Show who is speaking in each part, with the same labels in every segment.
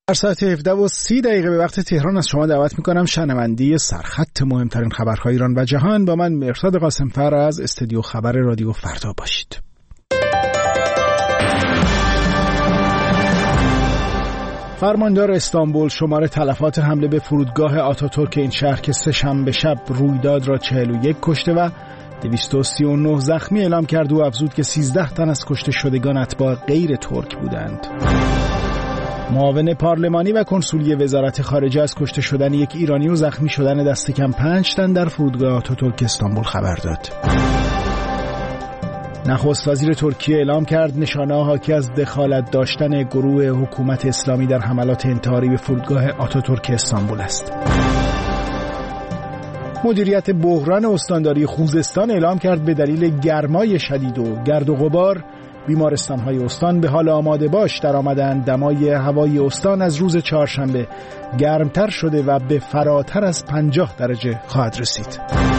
Speaker 1: در ساعت 17:30 به وقت تهران از شما دعوت میکنم شنونده سرخط مهمترین خبرهای ایران و جهان با من مهرداد قاسمفر از استودیو خبر رادیو فردا باشید. فرماندار استانبول شمار تلفات حمله به فرودگاه آتاتورک این شهر که سه‌شنبه شب رویداد را 41 کشته و 239 زخمی اعلام کرد و افزود که 13 تن از کشته شدگان اتباع غیر ترک بودند. معاون پارلمانی و کنسولی وزارت خارجه از کشته شدن یک ایرانی و زخمی شدن دست کم 5 تن در فرودگاه آتاتورک استانبول خبر داد. نخست وزیر ترکیه اعلام کرد نشانه‌ها حاکی از دخالت داشتن گروه حکومت اسلامی در حملات انتحاری به فرودگاه آتاتورک استانبول است. مدیریت بحران استانداری خوزستان اعلام کرد به دلیل گرمای شدید و گرد و غبار بیمارستان‌های استان به حال آماده باش در آمدند. دمای هوای استان از روز چهارشنبه گرمتر شده و به فراتر از 50 درجه خواهد رسید.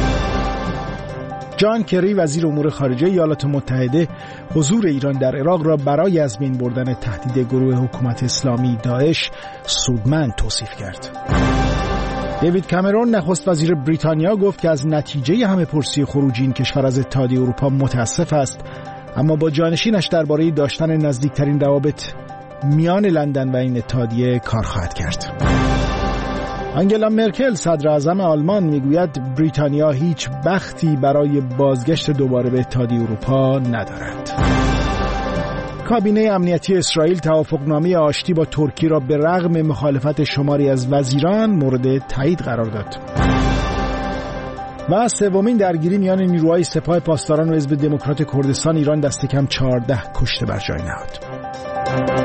Speaker 1: جان کری وزیر امور خارجه ایالات متحده حضور ایران در عراق را برای از بین بردن تهدید گروه حکومت اسلامی داعش سودمند توصیف کرد. دیوید کامرون نخست وزیر بریتانیا گفت که از نتیجه همه پرسی خروج این کشور از اتحادیه اروپا متاسف است، اما با جانشینش درباره داشتن نزدیکترین روابط میان لندن و این اتحادیه کار خواهد کرد. آنگلا مرکل صدر اعظم آلمان میگوید بریتانیا هیچ بختی برای بازگشت دوباره به اتحادیه اروپا ندارد. کابینه امنیتی اسرائیل توافقنامه آشتی با ترکیه را به رغم مخالفت شماری از وزیران مورد تایید قرار داد. و سومین درگیری میان نیروهای سپاه پاسداران و حزب دموکرات کردستان ایران دست کم 14 کشته بر جای نهاد.